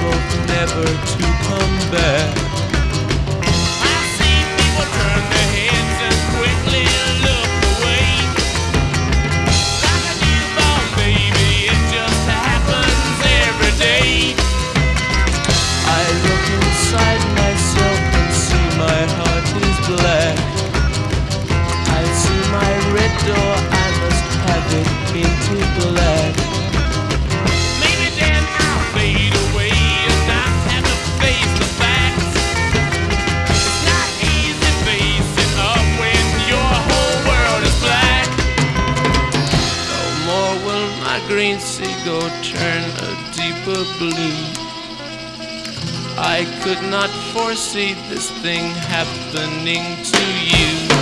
both never to come back. I see people turn their heads and quickly look away. Like a newborn baby, it just happens every day. I look inside myself and see my heart is black. I see my red door, I must have it painted black. Maybe then I'll fade away and not have to face the facts. It's not easy facing up when your whole world is black. No more will my green seagull turn a deeper blue. I could not foresee this thing happening to you.